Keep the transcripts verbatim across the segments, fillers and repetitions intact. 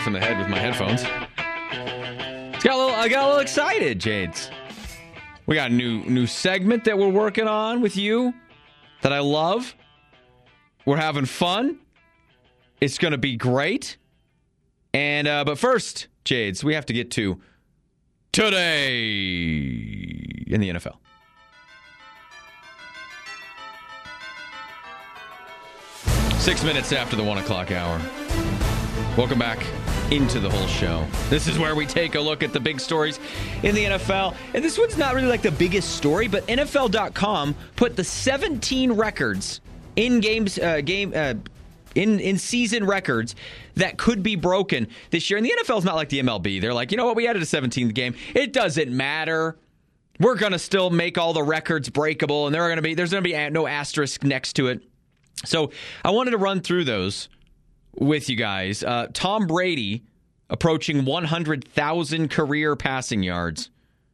off in the head with my headphones. Got a little, I got a little excited, Jades. We got a new new segment that we're working on with you that I love. We're having fun. It's going to be great. And uh, but first, Jades, we have to get to today in the N F L. Six minutes after the one o'clock hour. Welcome back into the whole show. This is where we take a look at the big stories in the N F L. And this one's not really like the biggest story, but N F L dot com put the seventeen records in games, uh, game, uh, in in season records that could be broken this year. And the N F L is not like the M L B. They're like, you know what? We added a seventeenth game. It doesn't matter. We're going to still make all the records breakable, and there are going to be there's going to be no asterisk next to it. So I wanted to run through those with you guys. Uh, Tom Brady approaching one hundred thousand career passing yards.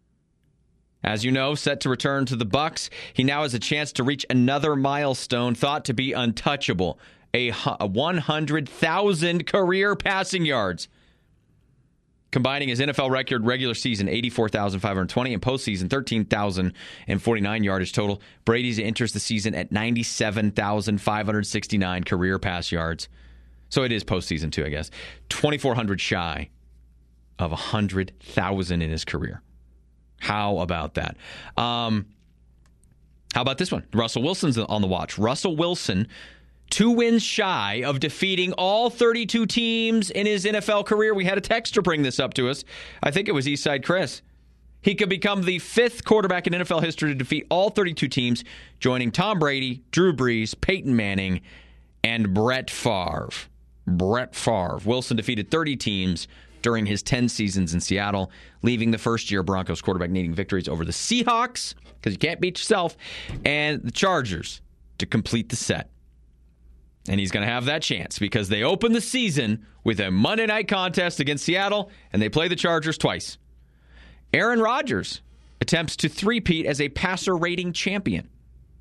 As you know, set to return to the Bucs, he now has a chance to reach another milestone thought to be untouchable, a, a one hundred thousand career passing yards. Combining his N F L record regular season eighty-four thousand five hundred twenty and postseason thirteen thousand forty-nine yardage total, Brady enters the season at ninety-seven thousand five hundred sixty-nine career pass yards. So it is postseason too, I guess. twenty-four hundred shy of one hundred thousand in his career. How about that? Um, how about this one? Russell Wilson's on the watch. Russell Wilson, two wins shy of defeating all thirty-two teams in his N F L career. We had a texter bring this up to us. I think it was Eastside Chris. He could become the fifth quarterback in N F L history to defeat all thirty-two teams, joining Tom Brady, Drew Brees, Peyton Manning, and Brett Favre. Brett Favre. Wilson defeated thirty teams during his ten seasons in Seattle, leaving the first-year Broncos quarterback needing victories over the Seahawks, because you can't beat yourself, and the Chargers to complete the set. And he's going to have that chance because they open the season with a Monday night contest against Seattle, and they play the Chargers twice. Aaron Rodgers attempts to three-peat as a passer rating champion.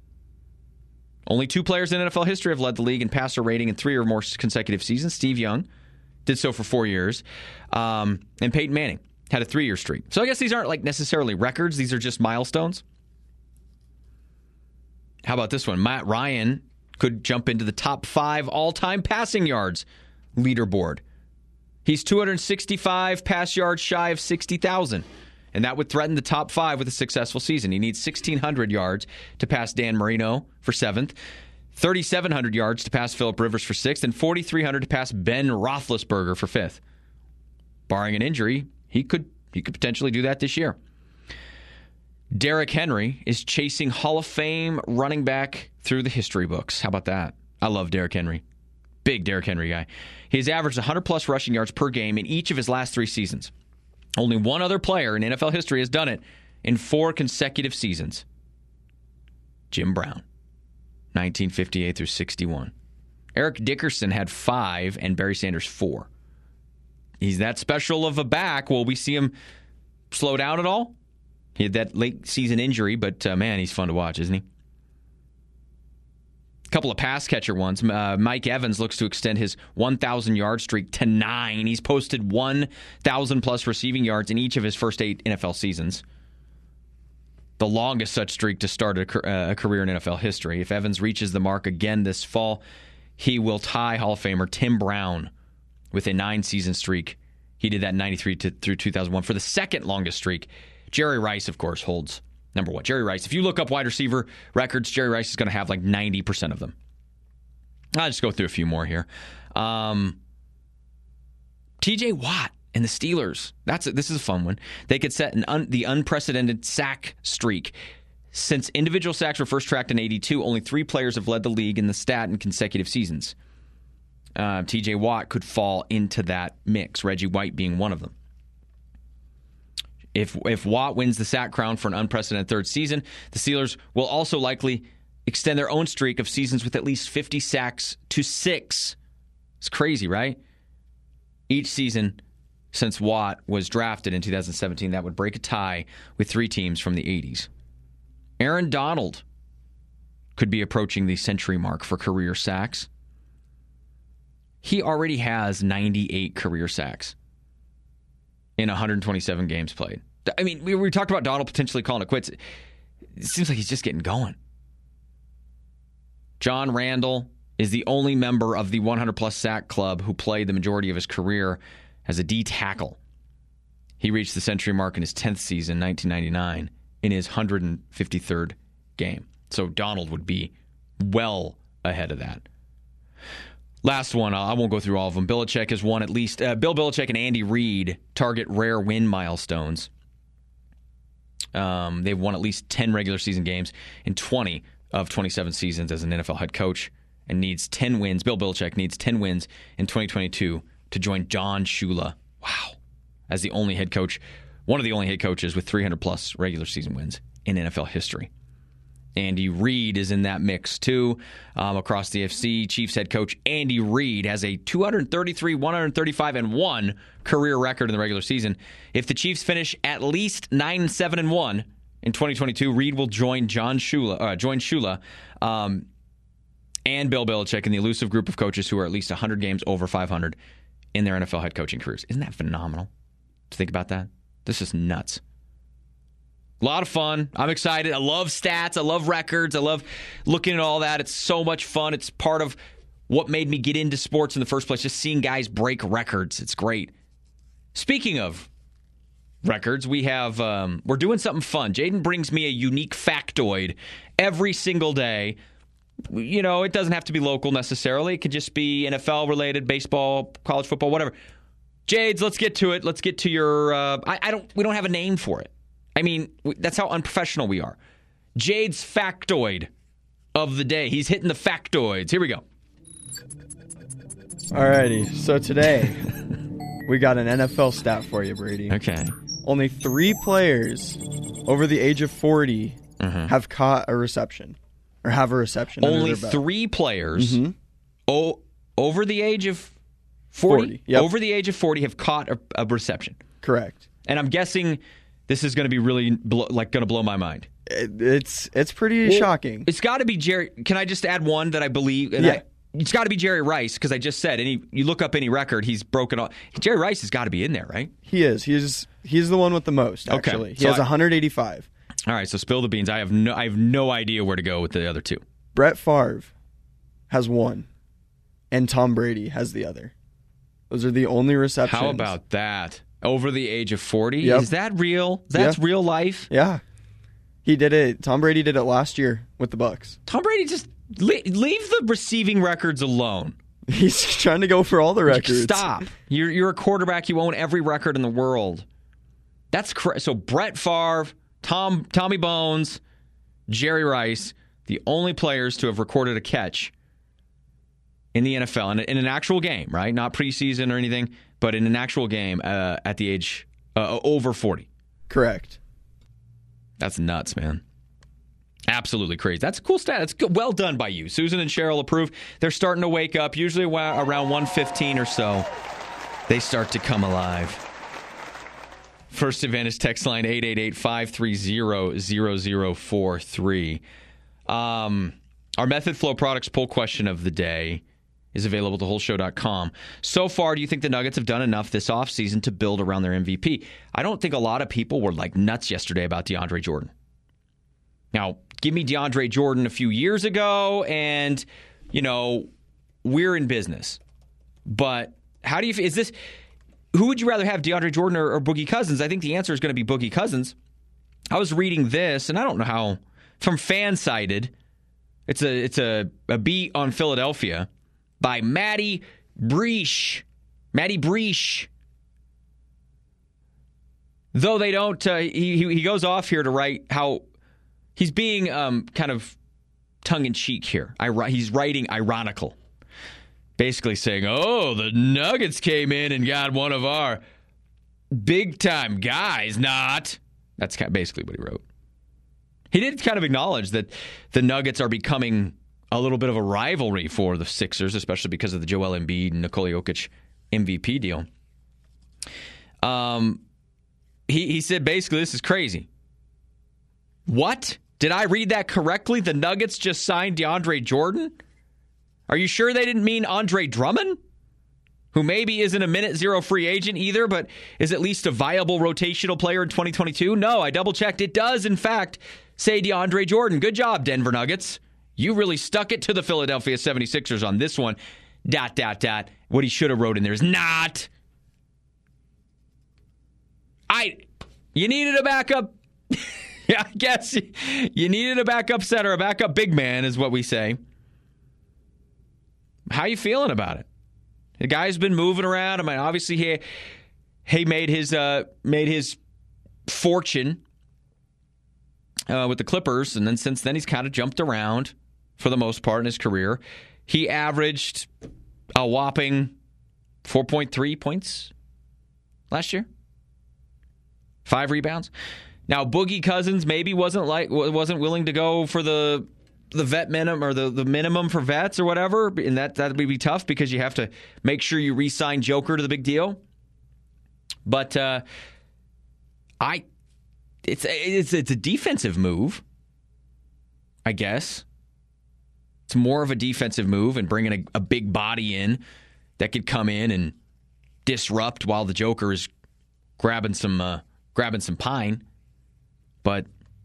Only two players in N F L history have led the league in passer rating in three or more consecutive seasons. Steve Young did so for four years. Um, and Peyton Manning had a three-year streak. So I guess these aren't like necessarily records. These are just milestones. How about this one? Matt Ryan could jump into the top five all-time passing yards leaderboard. He's two hundred sixty-five pass yards shy of sixty thousand. And that would threaten the top five with a successful season. He needs sixteen hundred yards to pass Dan Marino for seventh, thirty-seven hundred yards to pass Phillip Rivers for sixth, and forty-three hundred to pass Ben Roethlisberger for fifth. Barring an injury, he could he could potentially do that this year. Derrick Henry is chasing Hall of Fame running back through the history books. How about that? I love Derrick Henry. Big Derrick Henry guy. He's averaged one hundred plus rushing yards per game in each of his last three seasons. Only one other player in N F L history has done it in four consecutive seasons. Jim Brown, nineteen fifty-eight through sixty-one. Eric Dickerson had five and Barry Sanders four. He's that special of a back. Will we see him slow down at all? He had that late season injury, but uh, man, he's fun to watch, isn't he? A couple of pass catcher ones. Uh, Mike Evans looks to extend his one thousand yard streak to nine. He's posted one thousand plus receiving yards in each of his first eight N F L seasons. The longest such streak to start a, a career in N F L history. If Evans reaches the mark again this fall, he will tie Hall of Famer Tim Brown with a nine-season streak. He did that in ninety-three to, through two thousand one. For the second longest streak, Jerry Rice, of course, holds number one. Jerry Rice. If you look up wide receiver records, Jerry Rice is going to have like ninety percent of them. I'll just go through a few more here. Um, T J Watt and the Steelers. That's a, this is a fun one. They could set an un, the unprecedented sack streak. Since individual sacks were first tracked in eighty-two, only three players have led the league in the stat in consecutive seasons. Uh, T J Watt could fall into that mix, Reggie White being one of them. If if Watt wins the sack crown for an unprecedented third season, the Steelers will also likely extend their own streak of seasons with at least fifty sacks to six. It's crazy, right? Each season since Watt was drafted in two thousand seventeen, that would break a tie with three teams from the eighties. Aaron Donald could be approaching the century mark for career sacks. He already has ninety-eight career sacks in one hundred twenty-seven games played. I mean, we, we talked about Donald potentially calling it quits. It seems like he's just getting going. John Randall is the only member of the one hundred plus sack club who played the majority of his career as a D tackle. He reached the century mark in his tenth season, nineteen ninety-nine, in his one hundred fifty-third game. So Donald would be well ahead of that. Last one, I won't go through all of them. Belichick has won at least, uh, Bill Belichick and Andy Reid target rare win milestones. Um, they've won at least ten regular season games in twenty of twenty-seven seasons as an N F L head coach, and needs ten wins. Bill Belichick needs ten wins in twenty twenty-two to join Don Shula. Wow. As the only head coach, one of the only head coaches with three hundred plus regular season wins in N F L history. Andy Reid is in that mix too. Um, across the A F C, Chiefs head coach Andy Reid has a two thirty-three, one thirty-five, and one career record in the regular season. If the Chiefs finish at least nine, seven, and one in twenty twenty-two, Reid will join John Shula, uh, join Shula, um, and Bill Belichick in the elusive group of coaches who are at least one hundred games over five hundred in their N F L head coaching careers. Isn't that phenomenal to think about that? This is nuts. A lot of fun. I'm excited. I love stats. I love records. I love looking at all that. It's so much fun. It's part of what made me get into sports in the first place, just seeing guys break records. It's great. Speaking of records, we have um, we're doing something fun. Jaden brings me a unique factoid every single day. You know, it doesn't have to be local necessarily. It could just be N F L related, baseball, college football, whatever. Jades, let's get to it. Let's get to your. Uh, I, I don't. We don't have a name for it. I mean, that's how unprofessional we are. Jade's factoid of the day. He's hitting the factoids. Here we go. Alrighty, so today we got an N F L stat for you, Brady. Okay. Only three players over the age of forty uh-huh. have caught a reception or have a reception. Only three players mm-hmm. o- over the age of forty, forty yep. over the age of forty have caught a, a reception. Correct. And I'm guessing this is going to be really blow, like going to blow my mind. It, it's it's pretty well, shocking. It's got to be Jerry. Can I just add one that I believe? And yeah. I, it's got to be Jerry Rice because I just said any. You look up any record, he's broken all. Jerry Rice has got to be in there, right? He is. He is. He's the one with the most. Actually, okay. he so has I, one hundred eighty-five. All right, so spill the beans. I have no. I have no idea where to go with the other two. Brett Favre has one, and Tom Brady has the other. Those are the only receptions. How about that? Over the age of forty? Yep. Is that real? That's yeah. real life? Yeah. He did it. Tom Brady did it last year with the Bucs. Tom Brady just leave the receiving records alone. He's trying to go for all the records. Stop. You're you're a quarterback. You own every record in the world. That's cra- so Brett Favre, Tom Tommy Bones, Jerry Rice, the only players to have recorded a catch in the N F L in, in an actual game, right? Not preseason or anything, but in an actual game uh, at the age uh, over forty. Correct. That's nuts, man. Absolutely crazy. That's a cool stat. That's good. Well done by you. Susan and Cheryl approve. They're starting to wake up. Usually around one fifteen or so, they start to come alive. First Advantage text line eight eight eight, five three zero, zero zero four three. Um, our Method Flow Products poll question of the day is available at the whole show dot com. So far, do you think the Nuggets have done enough this offseason to build around their M V P? I don't think a lot of people were like nuts yesterday about DeAndre Jordan. Now, give me DeAndre Jordan a few years ago, and, you know, we're in business. But how do you, is this, who would you rather have, DeAndre Jordan or, or Boogie Cousins? I think the answer is going to be Boogie Cousins. I was reading this, and I don't know how, from Fansided, it's a, it's a, a beat on Philadelphia by Matty Breach. Matty Breach. Though they don't, uh, he, he goes off here to write how he's being um, kind of tongue-in-cheek here. I, he's writing ironical. Basically saying, oh, the Nuggets came in and got one of our big-time guys. Not. That's kind of basically what he wrote. He did kind of acknowledge that the Nuggets are becoming a little bit of a rivalry for the Sixers, especially because of the Joel Embiid and Nikola Jokic M V P deal. Um, he, he said, basically, this is crazy. What? Did I read that correctly? The Nuggets just signed DeAndre Jordan? Are you sure they didn't mean Andre Drummond? who maybe isn't a minute zero free agent either, but is at least a viable rotational player in twenty twenty-two? No, I double-checked. It does, in fact, say DeAndre Jordan. Good job, Denver Nuggets. You really stuck it to the Philadelphia seventy-sixers on this one. Dot, dot, dot. What he should have wrote in there is not. I. You needed a backup. Yeah, I guess you needed a backup center, a backup big man is what we say. How you feeling about it? The guy's been moving around. I mean, obviously he he made his uh, made his fortune uh, with the Clippers, and then since then he's kind of jumped around for the most part in his career. He averaged a whopping four point three points last year, five rebounds. Now Boogie Cousins maybe wasn't like wasn't willing to go for the the vet minimum or the, the minimum for vets or whatever, and that that would be tough because you have to make sure you re-sign Joker to the big deal. But uh, I, it's it's it's a defensive move, I guess. It's more of a defensive move and bringing a, a big body in that could come in and disrupt while the Joker is grabbing some uh, grabbing some pine. But,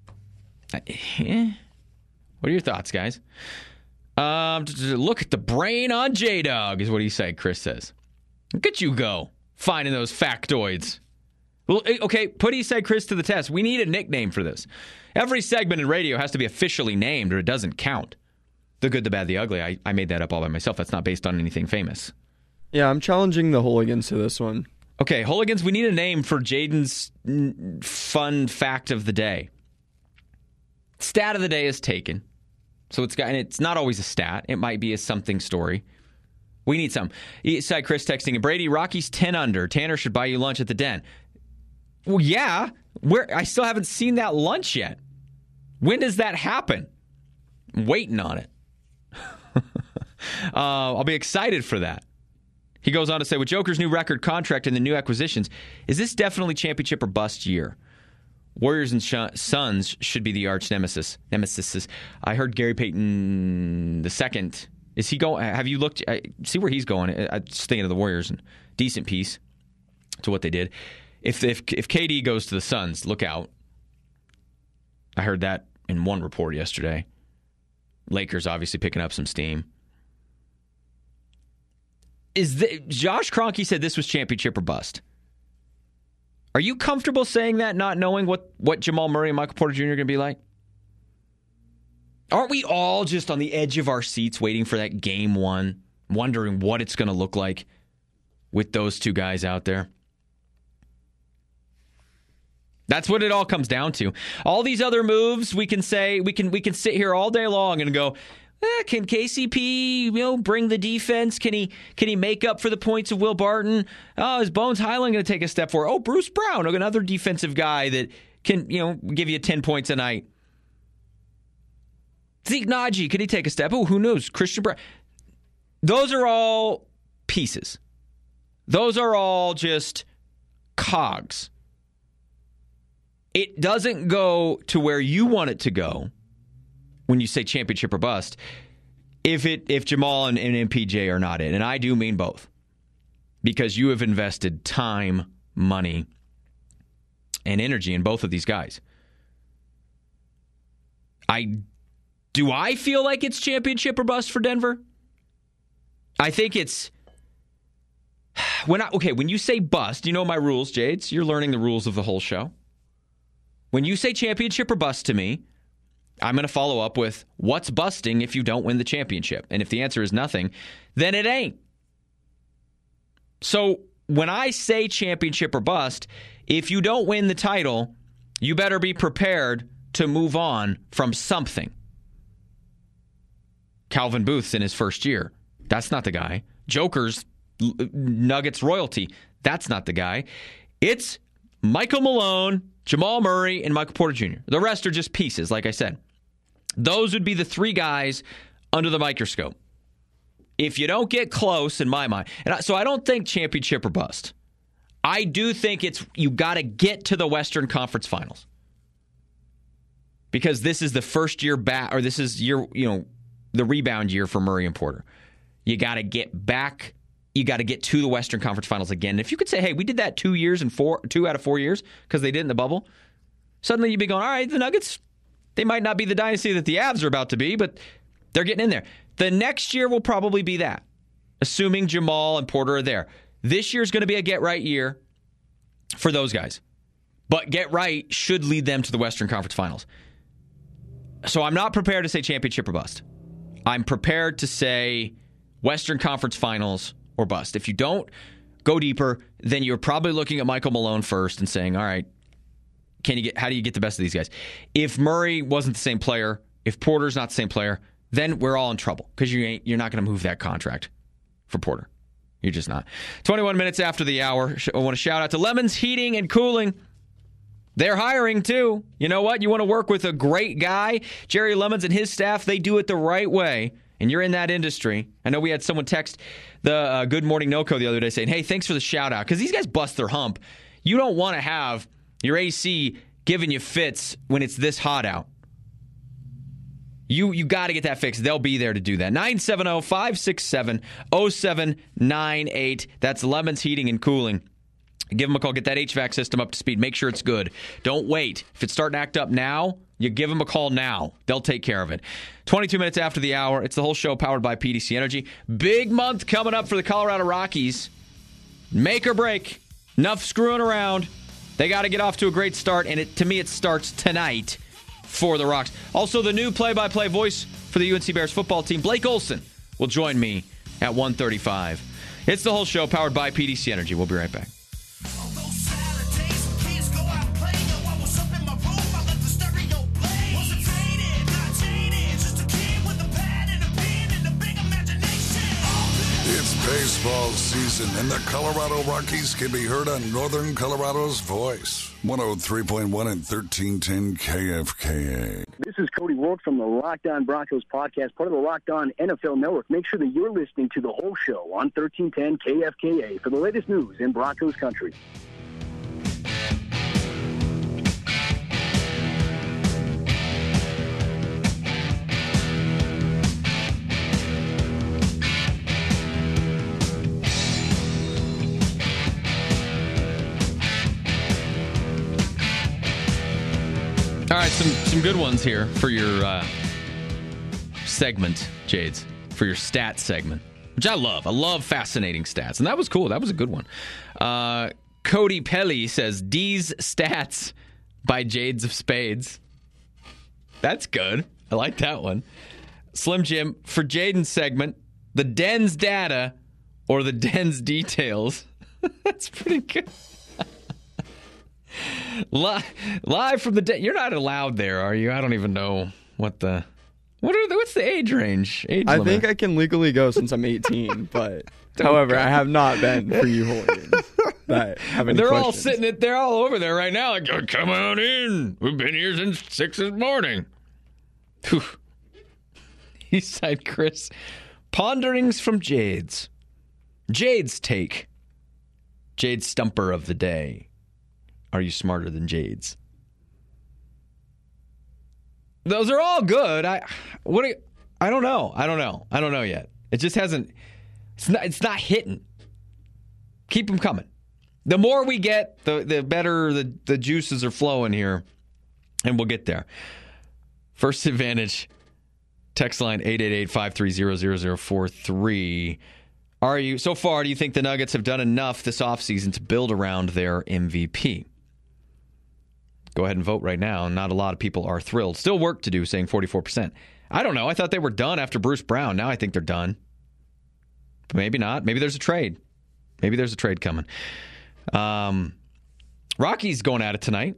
eh, what are your thoughts, guys? Um, look at the brain on J-Dog is what he said, Chris says. Look at you go, finding those factoids. Well, okay, put he said Chris to the test. We need a nickname for this. Every segment in radio has to be officially named or it doesn't count. The Good, the Bad, the Ugly. I, I made that up all by myself. That's not based on anything famous. Yeah, I'm challenging the Hooligans to this one. Okay, Hooligans, we need a name for Jaden's fun fact of the day. Stat of the day is taken. So it's got, and it's not always a stat. It might be a something story. We need some. Eastside Chris texting, Brady, Rocky's ten under. Tanner should buy you lunch at the Den. Well, yeah. Where I still haven't seen that lunch yet. When does that happen? I'm waiting on it. uh, I'll be excited for that. He goes on to say, with Joker's new record contract and the new acquisitions, is this definitely championship or bust year? Warriors and Sh- Suns should be the arch nemesis. Nemesis. I heard Gary Payton the second. Is he going? Have you looked? I, see where he's going. I, I'm just thinking of the Warriors and decent piece to what they did. If if if K D goes to the Suns, look out. I heard that in one report yesterday. Lakers obviously picking up some steam. Is the, Josh Kroenke said this was championship or bust. Are you comfortable saying that, not knowing what, what Jamal Murray and Michael Porter Junior are going to be like? Aren't we all just on the edge of our seats waiting for that game one, wondering what it's going to look like with those two guys out there? That's what it all comes down to. All these other moves, we can say, we can we can sit here all day long and go, Eh, can K C P, you know, bring the defense? Can he can he make up for the points of Will Barton? Oh, is Bones Highland going to take a step forward? Oh, Bruce Brown, another defensive guy that can, you know, give you ten points a night. Zeke Naji, could he take a step? Oh, who knows? Christian Brown. Those are all pieces. Those are all just cogs. It doesn't go to where you want it to go. When you say championship or bust, if it if Jamal and, and M P J are not in, and I do mean both, because you have invested time, money, and energy in both of these guys. I do I feel like it's championship or bust for Denver? I think it's when I okay when you say bust, you know my rules, Jades. You're learning the rules of the whole show. When you say championship or bust to me, I'm going to follow up with, what's busting if you don't win the championship? And if the answer is nothing, then it ain't. So when I say championship or bust, if you don't win the title, you better be prepared to move on from something. Calvin Booth's in his first year. That's not the guy. Joker's Nuggets royalty. That's not the guy. It's Michael Malone, Jamal Murray, and Michael Porter Junior The rest are just pieces, like I said. Those would be the three guys under the microscope. If you don't get close, in my mind, and I, so I don't think championship or bust. I do think it's you got to get to the Western Conference Finals because this is the first year back, or this is year, you know, the rebound year for Murray and Porter. You got to get back you got to get to the Western Conference Finals again. And if you could say, hey, we did that two years and four, two out of four years because they did in the bubble, suddenly you'd be going, all right, the Nuggets, they might not be the dynasty that the Avs are about to be, but they're getting in there. The next year will probably be that, assuming Jamal and Porter are there. This year's going to be a get-right year for those guys. But get right should lead them to the Western Conference Finals. So I'm not prepared to say championship or bust. I'm prepared to say Western Conference Finals or bust. If you don't go deeper, then you're probably looking at Michael Malone first and saying, all right, can you get? How do you get the best of these guys? If Murray wasn't the same player, if Porter's not the same player, then we're all in trouble because you ain't, you're not going to move that contract for Porter. You're just not. twenty-one minutes after the hour, I want to shout out to Lemons Heating and Cooling. They're hiring, too. You know what? You want to work with a great guy? Jerry Lemons and his staff, they do it the right way, and you're in that industry. I know we had someone text the uh, Good Morning NoCo the other day saying, hey, thanks for the shout-out, because these guys bust their hump. You don't want to have your A C giving you fits when it's this hot out. You you got to get that fixed. They'll be there to do that. nine seven zero, five six seven, zero seven nine eight. That's Lemons Heating and Cooling. Give them a call. Get that H V A C system up to speed. Make sure it's good. Don't wait. If it's starting to act up now, you give them a call now. They'll take care of it. twenty-two minutes after the hour. It's the whole show powered by P D C Energy. Big month coming up for the Colorado Rockies. Make or break. Enough screwing around. They got to get off to a great start, and it, to me, it starts tonight for the Rocks. Also, the new play-by-play voice for the U N C Bears football team, Blake Olson, will join me at one thirty-five. It's the whole show powered by P D C Energy. We'll be right back. Baseball season, and the Colorado Rockies can be heard on Northern Colorado's voice. one oh three point one and thirteen ten K F K A. This is Cody Rourke from the Locked On Broncos podcast, part of the Locked On N F L Network. Make sure that you're listening to the whole show on thirteen ten K F K A for the latest news in Broncos country. All right, some some good ones here for your uh, segment, Jades, for your stats segment, which I love. I love fascinating stats, and that was cool. That was a good one. Uh, Cody Pelly says, D's Stats by Jades of Spades. That's good. I like that one. Slim Jim, for Jaden's segment, the Den's data or the Den's details. That's pretty good. Live, live from the dead. You're not allowed there, are you? I don't even know what the what are the, what's the age range? Age I limit? think I can legally go since I'm eighteen, but however, I have not been for you hooligans that have any They're questions. all sitting it. They're all over there right now. Like, oh, come on in. We've been here since six this morning. Eastside Chris, ponderings from Jade's. Jade's take. Jade's stumper of the day. Are you smarter than Jade's? Those are all good. I what? You, I don't know. I don't know. I don't know yet. It just hasn't. It's not. It's not hitting. Keep them coming. The more we get, the the better the the juices are flowing here, and we'll get there. First Advantage. Text line eight eight eight, five three zero, zero zero four three. Are you so far? Do you think the Nuggets have done enough this offseason to build around their M V P? Go ahead and vote right now. Not a lot of people are thrilled. Still work to do, saying forty-four percent. I don't know. I thought they were done after Bruce Brown. Now I think they're done. But maybe not. Maybe there's a trade. Maybe there's a trade coming. Um, Rockies going at it tonight.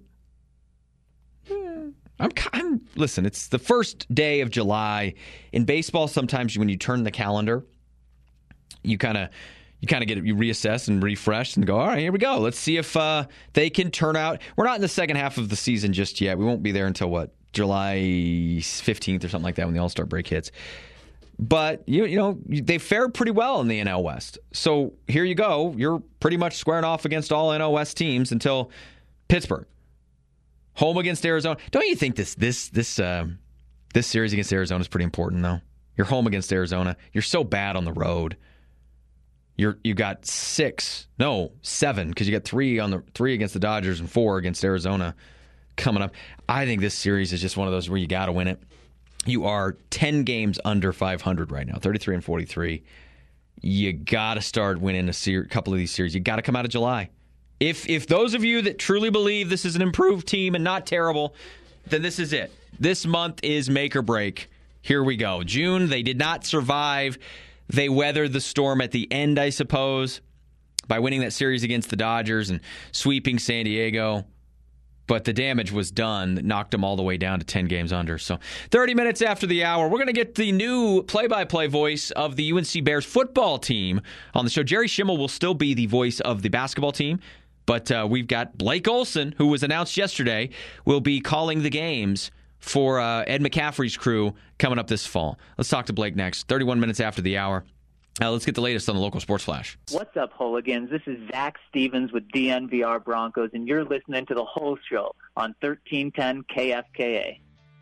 I'm, I'm listen, it's the first day of July. In baseball, sometimes when you turn the calendar, you kind of you kind of get you reassess and refresh and go, all right, here we go. Let's see if uh, they can turn out. We're not in the second half of the season just yet. We won't be there until what, July fifteenth or something like that when the All-Star break hits. But you you know they fared pretty well in the N L West. So here you go. You're pretty much squaring off against all N L West teams until Pittsburgh. Home against Arizona. Don't you think this this this uh, this series against Arizona is pretty important though? You're home against Arizona. You're so bad on the road. You're you got six, no, seven, because you got three on the three against the Dodgers and four against Arizona coming up. I think this series is just one of those where you got to win it. You are ten games under five hundred right now, thirty-three and forty-three. You got to start winning a ser- couple of these series. You got to come out of July. If if those of you that truly believe this is an improved team and not terrible, then this is it. This month is make or break. Here we go. June, they did not survive. They weathered the storm at the end, I suppose, by winning that series against the Dodgers and sweeping San Diego. But the damage was done. Knocked them all the way down to ten games under. So thirty minutes after the hour, we're going to get the new play-by-play voice of the U N C Bears football team on the show. Jerry Schimmel will still be the voice of the basketball team. But uh, we've got Blake Olson, who was announced yesterday, will be calling the games for uh, Ed McCaffrey's crew coming up this fall. Let's talk to Blake next. thirty-one minutes after the hour. Uh, let's get the latest on the local sports flash. What's up, hooligans? This is Zach Stevens with D N V R Broncos, and you're listening to the whole show on thirteen ten K F K A.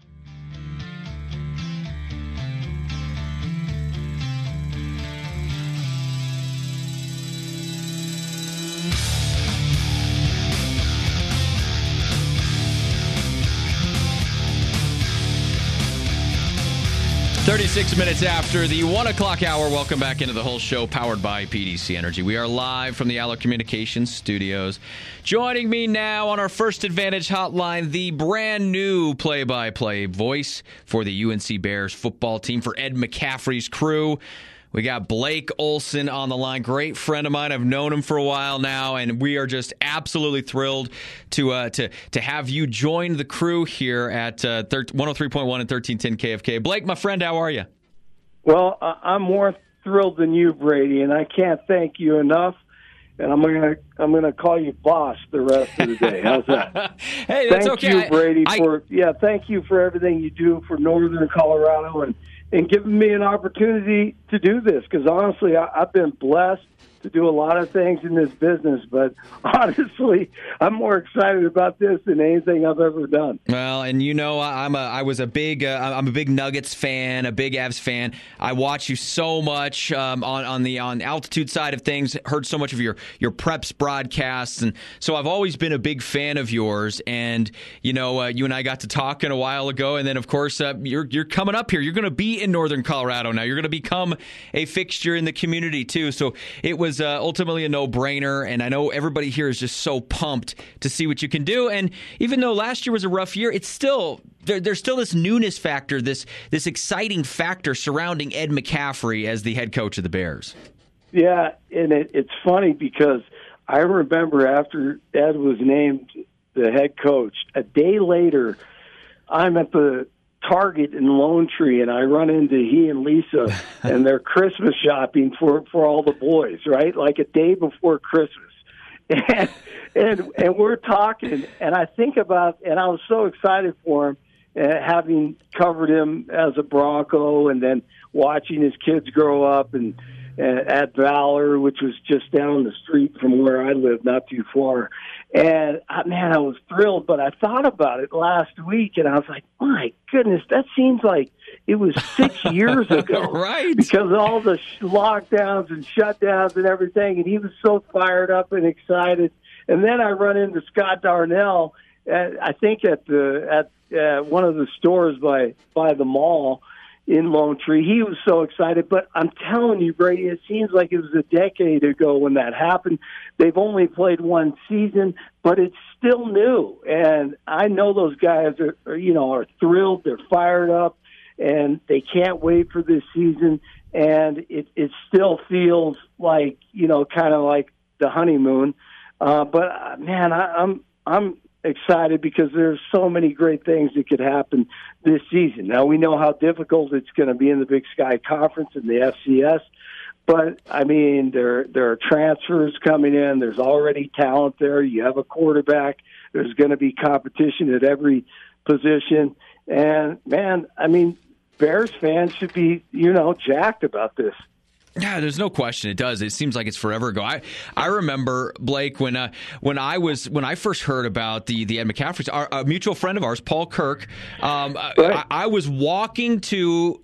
thirty-six minutes after the one o'clock hour, welcome back into the whole show, powered by P D C Energy. We are live from the Allo Communications studios. Joining me now on our First Advantage hotline, the brand new play-by-play voice for the U N C Bears football team, for Ed McCaffrey's crew. We got Blake Olson on the line, great friend of mine. I've known him for a while now, and we are just absolutely thrilled to uh, to to have you join the crew here at uh, one oh three point one and thirteen ten K F K. Blake, my friend, how are you? Well, I'm more thrilled than you, Brady, and I can't thank you enough. And I'm gonna I'm gonna call you boss the rest of the day. How's that? Hey, that's thank okay. Thank you, Brady, I, for yeah. Thank you for everything you do for Northern Colorado and. and giving me an opportunity to do this, because honestly, I, I've been blessed to do a lot of things in this business, but honestly, I'm more excited about this than anything I've ever done. Well, and you know, I'm a, I was a big, uh, I'm a big Nuggets fan, a big Avs fan. I watch you so much um, on on the on altitude side of things. Heard so much of your your preps broadcasts, and so I've always been a big fan of yours. And you know, uh, you and I got to talking a while ago, and then of course uh, you're you're coming up here. You're going to be in Northern Colorado now. You're going to become a fixture in the community too. So it was. Uh, ultimately a no-brainer, and I know everybody here is just so pumped to see what you can do. And even though last year was a rough year, it's still there, there's still this newness factor, this this exciting factor surrounding Ed McCaffrey as the head coach of the Bears. Yeah, and it, it's funny because I remember after Ed was named the head coach, a day later, I'm at the Target in Lone Tree, and I run into he and Lisa, and they're Christmas shopping for, for all the boys, right? Like a day before Christmas. And, and and we're talking, and I think about, and I was so excited for him, uh, having covered him as a Bronco, and then watching his kids grow up, and uh, at Valor, which was just down the street from where I live, not too far. And, uh, man, I was thrilled, but I thought about it last week, and I was like, my goodness, that seems like it was six years ago. Right. Because of all the sh- lockdowns and shutdowns and everything, and he was so fired up and excited. And then I run into Scott Darnell, at, I think at the at uh, one of the stores by, by the mall in Lone Tree. He was so excited, but I'm telling you, Brady, it seems like it was a decade ago when that happened. They've only played one season, but it's still new. And I know those guys are, are you know, are thrilled. They're fired up, and they can't wait for this season. And it, it still feels like, you know, kind of like the honeymoon. Uh, but uh, man, I, I'm, I'm, excited because there's so many great things that could happen this season. Now, we know how difficult it's going to be in the Big Sky Conference and the F C S, but, I mean, there there are transfers coming in. There's already talent there. You have a quarterback. There's going to be competition at every position. And, man, I mean, Bears fans should be, you know, jacked about this. Yeah, there's no question it does. It seems like it's forever ago. I, I remember, Blake, when uh, when I was when I first heard about the the Ed McCaffrey, our, a mutual friend of ours, Paul Kirk. Um, right. I, I was walking to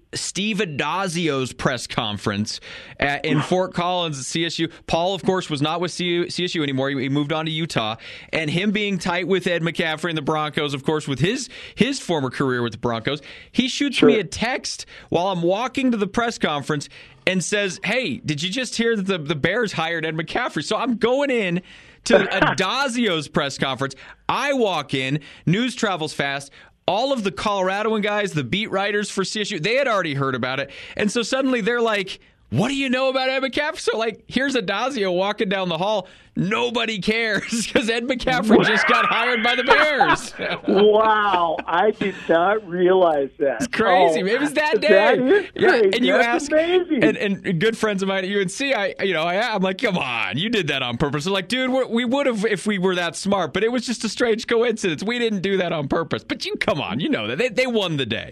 Steve Adazio's press conference at, in Fort Collins at C S U. Paul, of course, was not with C S U anymore. He, he moved on to Utah. And him being tight with Ed McCaffrey and the Broncos, of course, with his his former career with the Broncos, he shoots sure. me a text while I'm walking to the press conference and says, hey, did you just hear that the, the Bears hired Ed McCaffrey? So I'm going in to Adazio's press conference. I walk in. News travels fast. All of the Coloradoan guys, the beat writers for C S U, they had already heard about it. And so suddenly they're like, what do you know about Ed McCaffrey? So, like, here's Adazio walking down the hall. Nobody cares because Ed McCaffrey just got hired by the Bears. Wow. I did not realize that. It's crazy. Oh, it was that day. That is yeah, crazy. and you That's ask, amazing. And, and good friends of mine at U N C, I, you know, I, I'm like, come on, you did that on purpose. They're like, dude, we're, we would have if we were that smart, but it was just a strange coincidence. We didn't do that on purpose. But you, come on, you know that. They, they won the day.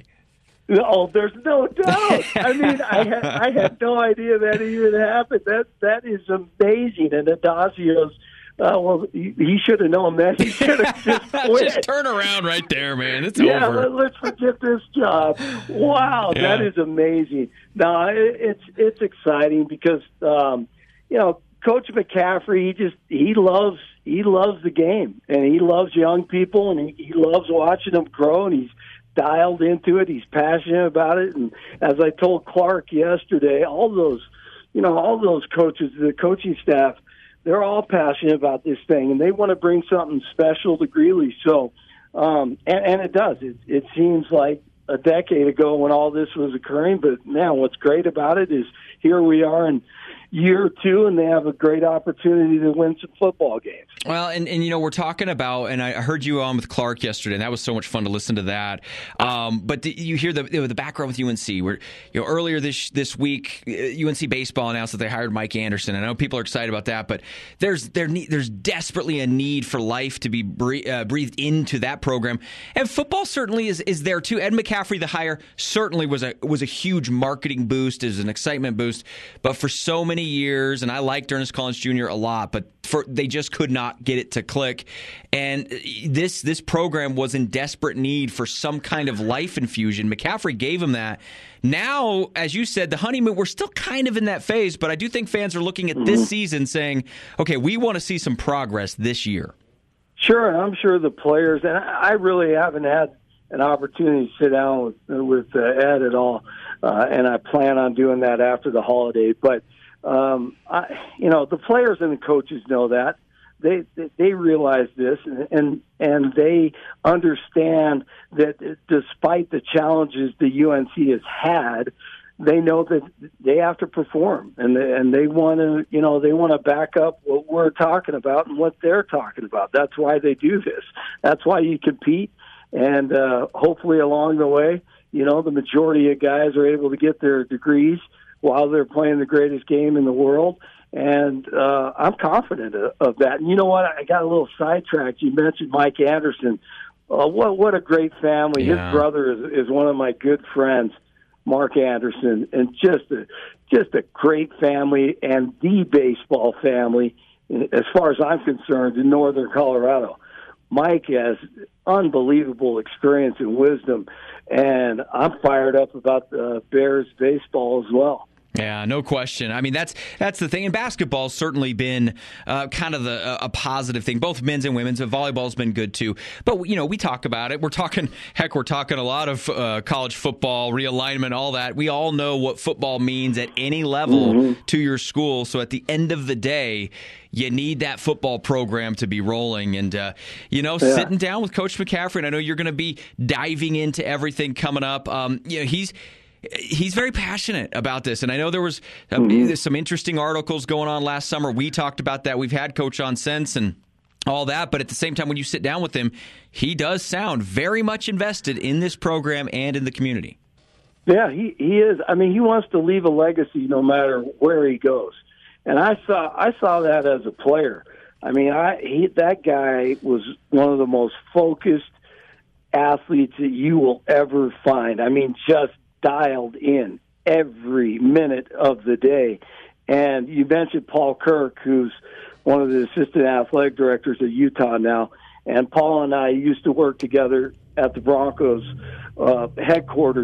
Oh, there's no doubt. I mean, I had I had no idea that even happened. That that is amazing. And Adazio's, uh, well, he, he should have known that. He should have just quit. Just turn around right there, man. It's yeah, over. Yeah, let's forget this job. Wow, yeah. That is amazing. No, it, it's it's exciting because um, you know, Coach McCaffrey, he just he loves he loves the game and he loves young people and he, he loves watching them grow and he's dialed into it. He's passionate about it. And as I told Clark yesterday, all those, you know, all those coaches, the coaching staff, they're all passionate about this thing and they want to bring something special to Greeley. So, um, and, and it does. It, it seems like a decade ago when all this was occurring, but now what's great about it is here we are in year two, and they have a great opportunity to win some football games. Well, and, and you know, we're talking about, and I heard you on with Clark yesterday, and that was so much fun to listen to that. Um, but the, you hear the the background with U N C, where you know earlier this this week, U N C baseball announced that they hired Mike Anderson. I know people are excited about that, but there's there there's desperately a need for life to be breathed, uh, breathed into that program, and football certainly is is there too. Ed McCaffrey, the hire, certainly was a was a huge marketing boost, is an excitement boost, but for so many years, and I liked Ernest Collins Junior a lot, but for they just could not get it to click. And this this program was in desperate need for some kind of life infusion. McCaffrey gave him that. Now, as you said, the honeymoon, we're still kind of in that phase, but I do think fans are looking at this season saying, okay, we want to see some progress this year. Sure, and I'm sure the players, and I really haven't had an opportunity to sit down with, with uh, Ed at all, uh, and I plan on doing that after the holiday, but Um, I, you know, the players and the coaches know that. They they realize this, and, and and they understand that despite the challenges the U N C has had, they know that they have to perform, and they, and they want to, you know, they want to back up what we're talking about and what they're talking about. That's why they do this. That's why you compete, and uh, hopefully along the way, you know, the majority of guys are able to get their degrees while they're playing the greatest game in the world. And uh, I'm confident of, of that. And you know what? I got a little sidetracked. You mentioned Mike Anderson. Uh, what what a great family. Yeah. His brother is, is one of my good friends, Mark Anderson, and just a, just a great family and the baseball family, as far as I'm concerned, in northern Colorado. Mike has unbelievable experience and wisdom, and I'm fired up about the Bears baseball as well. Yeah, no question. I mean, that's that's the thing. And basketball's certainly been uh, kind of the, uh, a positive thing. Both men's and women's. And volleyball's been good, too. But, you know, we talk about it. We're talking, heck, we're talking a lot of uh, college football, realignment, all that. We all know what football means at any level mm-hmm. to your school. So at the end of the day, you need that football program to be rolling. And, uh, you know, yeah. sitting down with Coach McCaffrey, and I know you're going to be diving into everything coming up. Um, you know, he's... He's very passionate about this, and I know there was uh, mm-hmm. some interesting articles going on last summer. We talked about that. We've had Coach on since and all that, but at the same time, when you sit down with him, he does sound very much invested in this program and in the community. Yeah, he, he is. I mean, he wants to leave a legacy no matter where he goes, and I saw I saw that as a player. I mean, I he, that guy was one of the most focused athletes that you will ever find. I mean, just dialed in every minute of the day. And you mentioned Paul Kirk, who's one of the assistant athletic directors at Utah now. And Paul and I used to work together at the Broncos uh, headquarters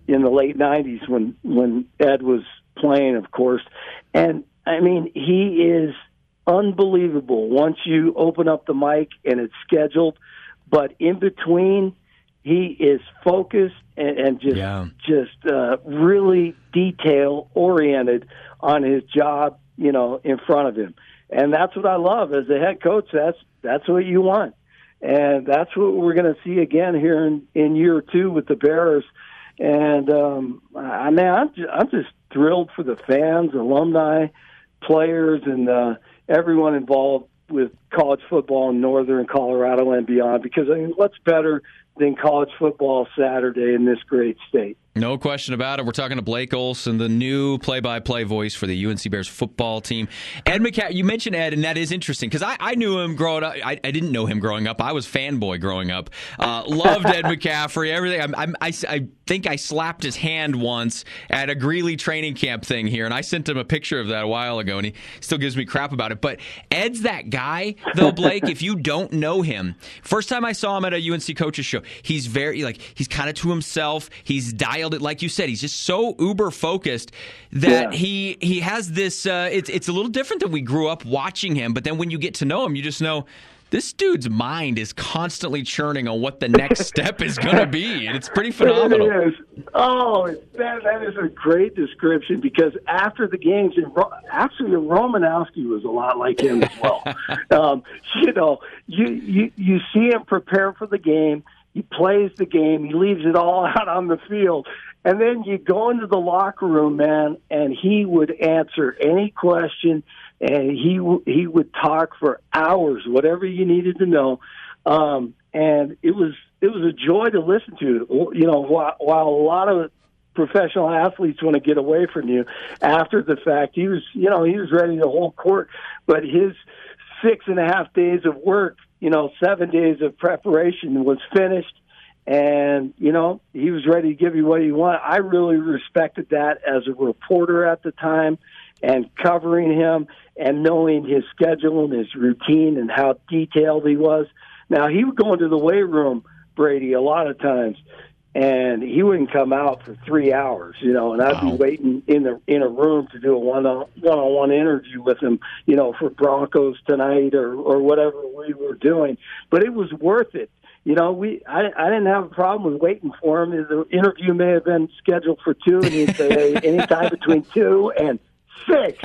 in the late nineties when when Ed was playing, of course. And I mean, he is unbelievable once you open up the mic and it's scheduled, but in between, he is focused and, and just yeah. just uh, really detail oriented on his job, you know, in front of him. And that's what I love as a head coach. That's that's what you want, and that's what we're going to see again here in, in year two with the Bears. And um, I mean, I'm just, I'm just thrilled for the fans, alumni, players, and uh, everyone involved with college football in northern Colorado and beyond. Because I mean, what's better than college football Saturday in this great state? No question about it. We're talking to Blake Olson, the new play-by-play voice for the U N C Bears football team. Ed McCaffrey, you mentioned Ed, and that is interesting because I, I knew him growing up. I, I didn't know him growing up. I was fanboy growing up. Uh, loved Ed McCaffrey, everything. I'm, I'm, I, I think I slapped his hand once at a Greeley training camp thing here, and I sent him a picture of that a while ago, and he still gives me crap about it. But Ed's that guy, though, Blake, if you don't know him. First time I saw him at a U N C coaches show, he's very, like, he's kind of to himself. He's dialed it, like you said. He's just so uber focused that Yeah. he he has this. Uh, it's it's a little different than we grew up watching him. But then when you get to know him, you just know this dude's mind is constantly churning on what the next step is going to be, and it's pretty phenomenal. It is. Oh, that, that is a great description because after the games, and actually Romanowski was a lot like him as well. um, you know, you, you you see him prepare for the game. He plays the game. He leaves it all out on the field. And then you go into the locker room, man, and he would answer any question, and he he would talk for hours, whatever you needed to know. Um, and it was it was a joy to listen to. You know, while, while a lot of professional athletes want to get away from you after the fact, he was, you know, he was ready to hold court. But his six and a half days of work, you know, seven days of preparation was finished. And, you know, he was ready to give you what you want. I really respected that as a reporter at the time and covering him and knowing his schedule and his routine and how detailed he was. Now, he would go into the weight room, Brady, a lot of times, and he wouldn't come out for three hours, you know, and I'd Wow. be waiting in the in a room to do a one-on, one-on-one interview with him, you know, for Broncos Tonight or, or whatever we were doing. But it was worth it. You know, we I, I didn't have a problem with waiting for him. The interview may have been scheduled for two, and he'd say, hey, anytime between two and six.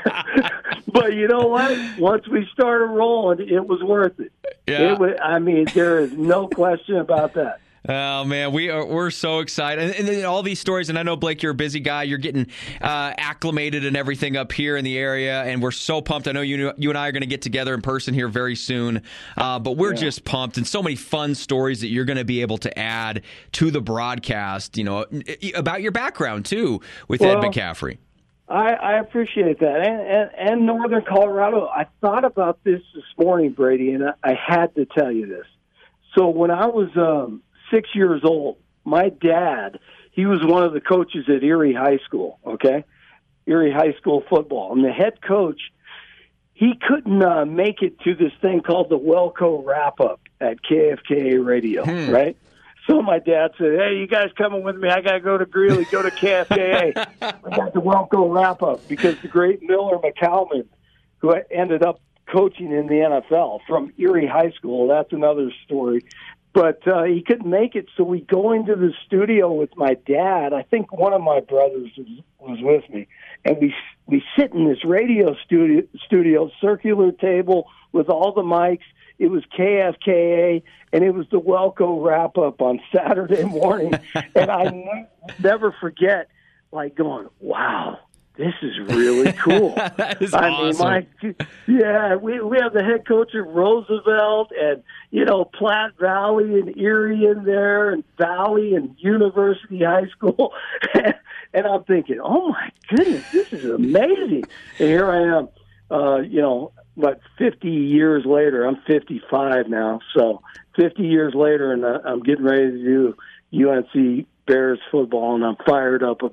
But you know what? Once we started rolling, it was worth it. Yeah. It was, I mean, there is no question about that. Oh man, we are we're so excited, and, and then all these stories. And I know, Blake, you're a busy guy. You're getting uh, acclimated and everything up here in the area, and we're so pumped. I know you you and I are going to get together in person here very soon, uh, but we're yeah. just pumped, and so many fun stories that you're going to be able to add to the broadcast. You know, about your background too with well, Ed McCaffrey. I, I appreciate that, and, and and Northern Colorado. I thought about this this morning, Brady, and I, I had to tell you this. So when I was um, six years old, my dad, he was one of the coaches at Erie High School, okay? Erie High School football. And the head coach, he couldn't uh, make it to this thing called the Welco Wrap-Up at K F K A Radio, hmm. right? So my dad said, hey, you guys coming with me? I got to go to Greeley, go to K F K A. I got the Welco Wrap-Up because the great Miller McCalman, who ended up coaching in the N F L from Erie High School, that's another story. But uh, he couldn't make it, so we go into the studio with my dad. I think one of my brothers was, was with me, and we we sit in this radio studio, studio, circular table with all the mics. It was K F K A, and it was the Welco wrap-up on Saturday morning. And I ne- never forget, like, going, wow, this is really cool. That is I awesome. mean, my, yeah, we we have the head coach of Roosevelt and, you know, Platte Valley and Erie in there and Valley and University High School. And I'm thinking, oh, my goodness, this is amazing. And here I am, uh, you know, what, fifty years later. I'm fifty-five now. So fifty years later, and I'm getting ready to do U N C Bears football, and I'm fired up about it.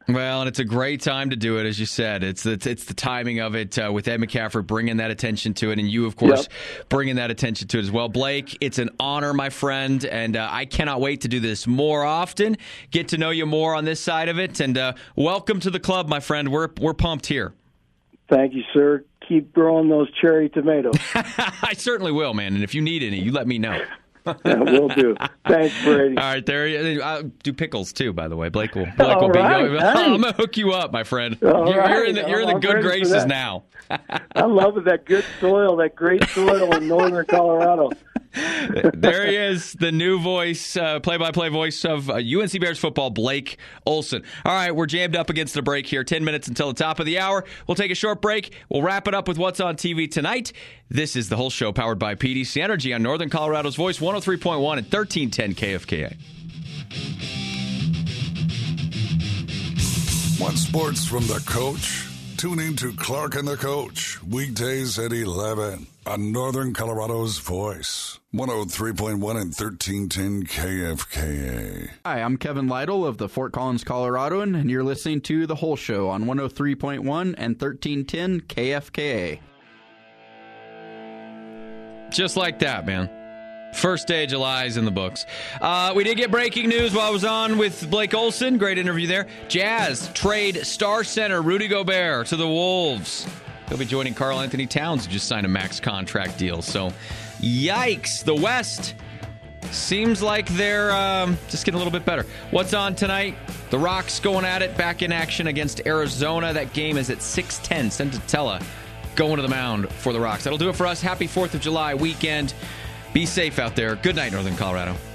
Well, and it's a great time to do it, as you said. It's it's, it's the timing of it uh, with Ed McCaffrey bringing that attention to it, and you, of course, yep. bringing that attention to it as well. Blake, it's an honor, my friend, and uh, I cannot wait to do this more often, get to know you more on this side of it, and uh, welcome to the club, my friend. We're we're pumped here. Thank you, sir. Keep growing those cherry tomatoes. I certainly will, man, and if you need any, you let me know. Yeah, will do. Thanks, Brady. All right, there. I'll do pickles too, by the way. Blake will. Blake will be. Right, I'm nice. gonna hook you up, my friend. All you're, right. you're in the, you're in the good graces now. I love it. That good soil, that great soil in northern Colorado. There he is, the new voice, uh, play-by-play voice of uh, U N C Bears football, Blake Olson. All right, we're jammed up against the break here. Ten minutes until the top of the hour. We'll take a short break. We'll wrap it up with what's on T V tonight. This is the whole show powered by P D C Energy on Northern Colorado's Voice, one oh three point one and thirteen ten K F K A. Want sports from the coach? Tune in to Clark and the Coach, weekdays at eleven on Northern Colorado's Voice, one oh three point one and thirteen ten K F K A. Hi, I'm Kevin Lytle of the Fort Collins Coloradoan, and you're listening to The Whole Show on one oh three point one and thirteen ten K F K A. Just like that, man. First day of July is in the books. Uh, we did get breaking news while I was on with Blake Olson. Great interview there. Jazz trade star center Rudy Gobert to the Wolves. He'll be joining Karl Anthony Towns, who just signed a max contract deal. So, yikes. The West seems like they're um, just getting a little bit better. What's on tonight? The Rocks going at it, back in action against Arizona. That game is at six ten. Centatella going to the mound for the Rocks. That'll do it for us. Happy fourth of July weekend. Be safe out there. Good night, Northern Colorado.